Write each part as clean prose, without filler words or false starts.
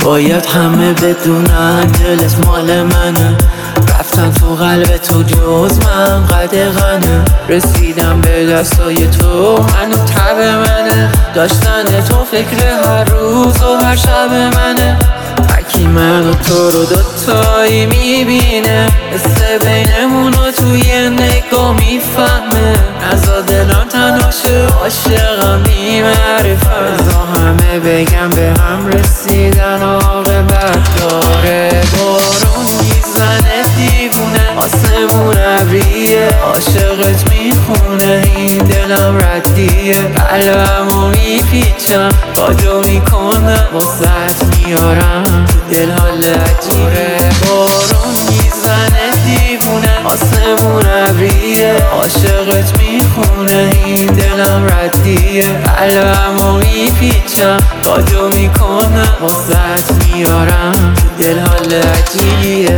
باید همه بدونن دلت مال منه. رفتن تو قلب تو جز من قدغنه. رسیدم به دستای تو هنوز تب منه. داشتن تو فکر هر روز و هر شب منه. هرکی من و تو رو دوتایی میبینه. حس بینمونو توی نگاه میفهمه. نزا دلم تنها شه عاشقم بی معرفت. بزا همه بگم به هم رسیدن عاقبت داره. بارون میزنه دیوونه آسمون ابریه. عاشقت میخونه این دلم ردیه. قلبمو میپیچم بادو میکنم واسط میارم تو دل حال عجیبه. بارون میزنه دیوونه آسمون ابریه. عاشقت میخونه این دلم ردیه. قلبمو میپیچم بادو میکنم واسط میارم تو دل حال عجیبیه.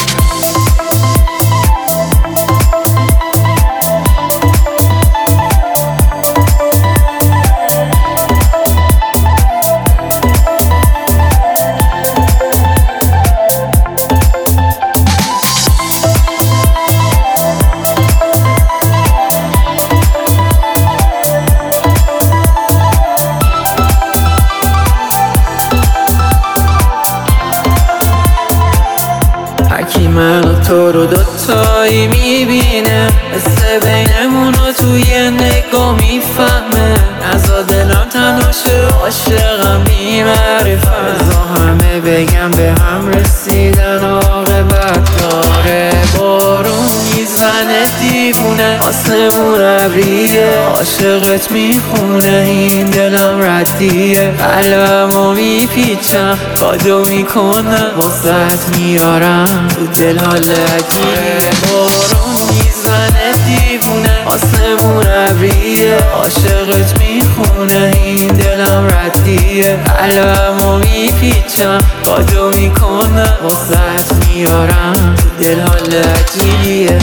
هرکی من و تو رو دوتایی میبینه. حس بینمونو توی نگاه میفهمه. نزا دلم تنها شه عاشقم بی معرفت. بزا همه بگم به هم رسیدن عاقبت داره. بارون میزنه دیوونه آسمون ابریه. عاشقت میخونه این دلم ردیه. قلبمو میپیچم بادو میکنم واسط میارم تو دل حال عجیبه. بارون میزنه دیوونه آسمون ابریه. عاشقت میخونه این دلم ردیه. قلبمو میپیچم بادو میکنم واسط میارم تو دل حال عجیبیه.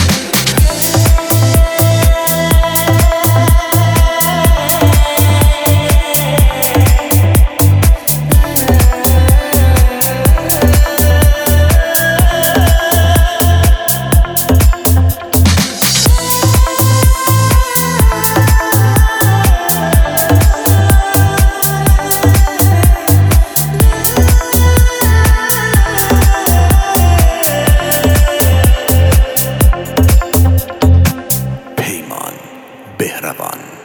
بهروان.